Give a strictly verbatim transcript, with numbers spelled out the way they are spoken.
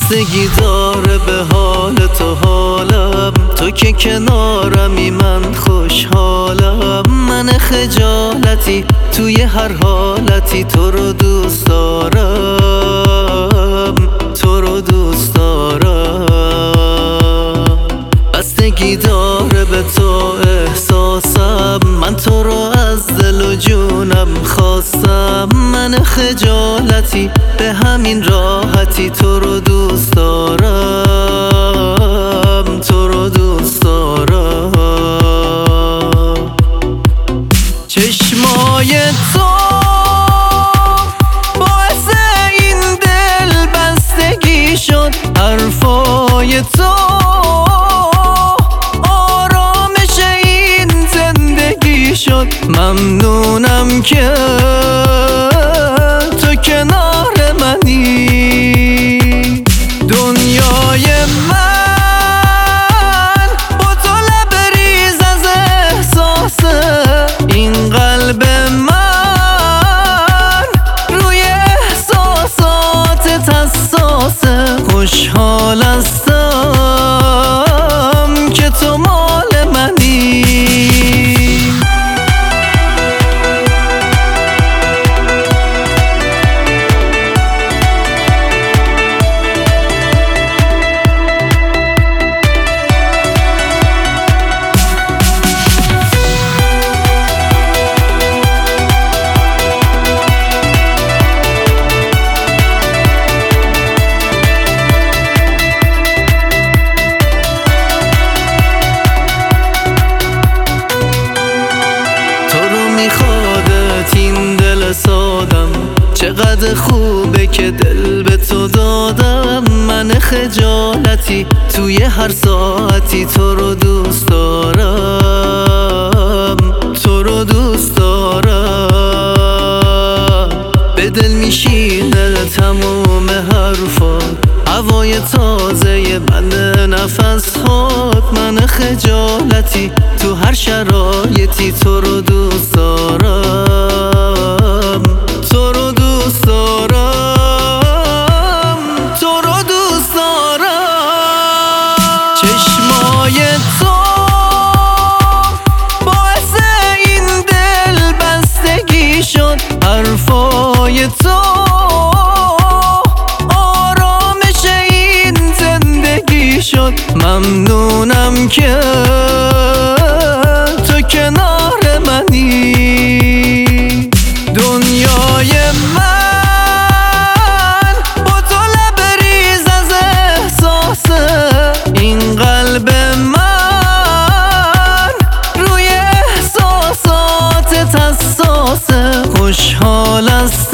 بستگی داره به حال تو حالم، تو که کنارمی من خوشحالم. من خجالتی توی هر حالتی تو رو دوست دارم، تو رو دوست دارم. بستگی داره به تو احساسم، من تو رو از دل و جونم خواستم. من خجالتی به همین راحتی تو رو دوست دارم، تو رو دوست دارم. چشمای تو باعث این دل بستگی شد، حرفای تو آرامش این زندگی شد. ممنونم که تو کنار منی. دنیای من با تو لبریز از احساسه، این قلب من روی احساساتت حساسه. خوشحال هستم که تو مال منی. میخوادت این دل سادم، چقدر خوبه که دل به تو دادم. من خجالتی توی هر ساعتی تو رو دوست دارم، تو رو دوست دارم. به دل میشینه تموم حرفات، هوای تازه من نفس هات. من خجالتی تو هر شرایطی تو رو دوست دارم، تو رو دوست دارم، تو رو دوست دارم. چشمای تو باعث این دل بستگی شد، حرفای تو آرامش این زندگی شد. ممنونم که تو کنار منی. دنیای من با تو لبریز از احساسه، این قلب من روی احساساتت حساسه. خوشحال هستم